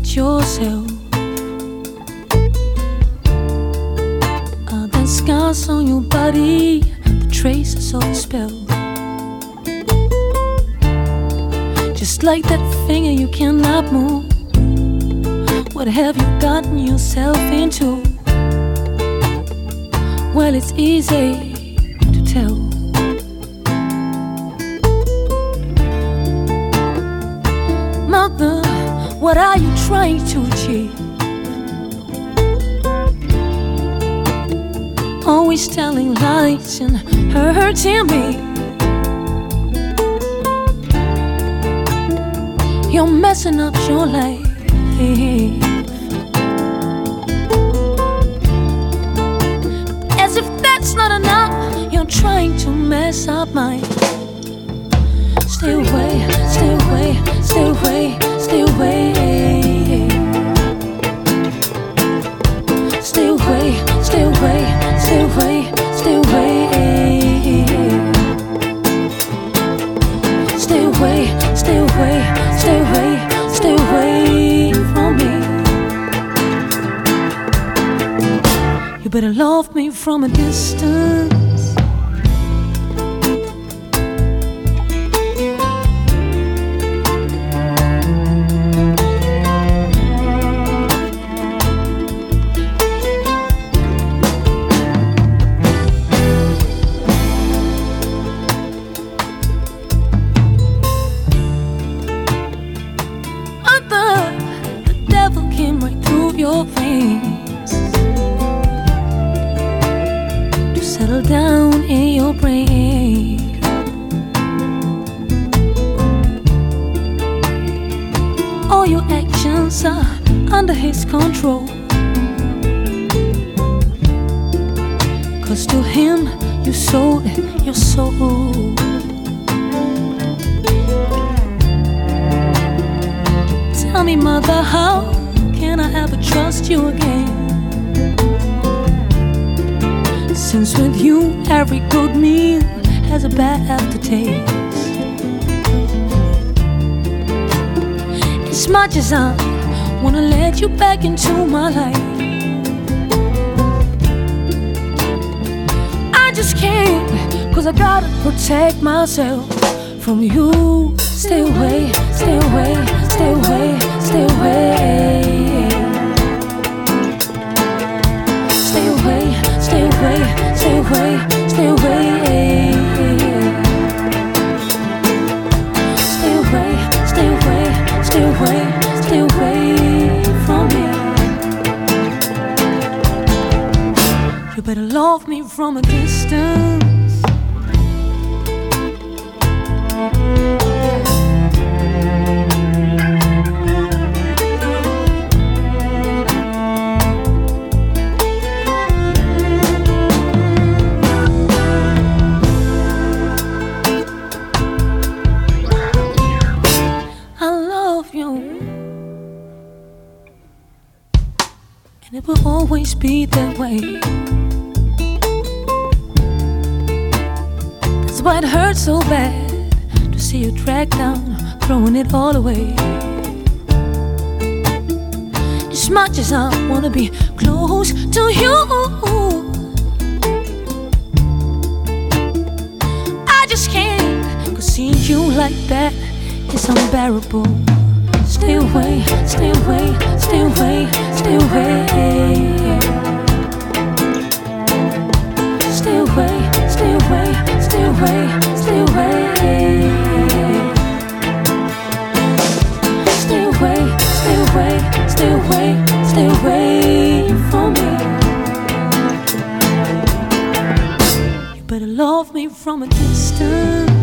at yourself. Are there scars on your body, the traces of the spell? Just like that finger you cannot move. What have you gotten yourself into? Well, it's easy to tell. Mother, what are you trying to achieve? Always telling lies and hurting me. You're messing up your life. As if that's not enough, you're trying to mess up mine. Stay away, stay away, stay away, stay away. Stay away, stay away, stay away, stay away. Stay away, stay away, stay away, stay away from me. You better love me from a distance. Your veins to settle down in your brain. All your actions are under his control, 'cause to him you sold your soul. Tell me, mother, how can I ever trust you again? Since with you every good meal has a bad aftertaste. As much as I wanna let you back into my life, I just can't, 'cause I gotta protect myself from you. Stay away, stay away, stay away, stay away. Stay away, stay away, stay away, stay away. Stay away, stay away, stay away, stay away from me. You better love me from a distance. And it will always be that way. That's why it hurts so bad to see you dragged down, throwing it all away. As much as I wanna be close to you, I just can't, 'cause seeing you like that is unbearable. Stay away, stay away, stay away, stay away. Stay away, stay away, stay away, stay away. Stay away, stay away, stay away, stay away from me. You better love me from a distance.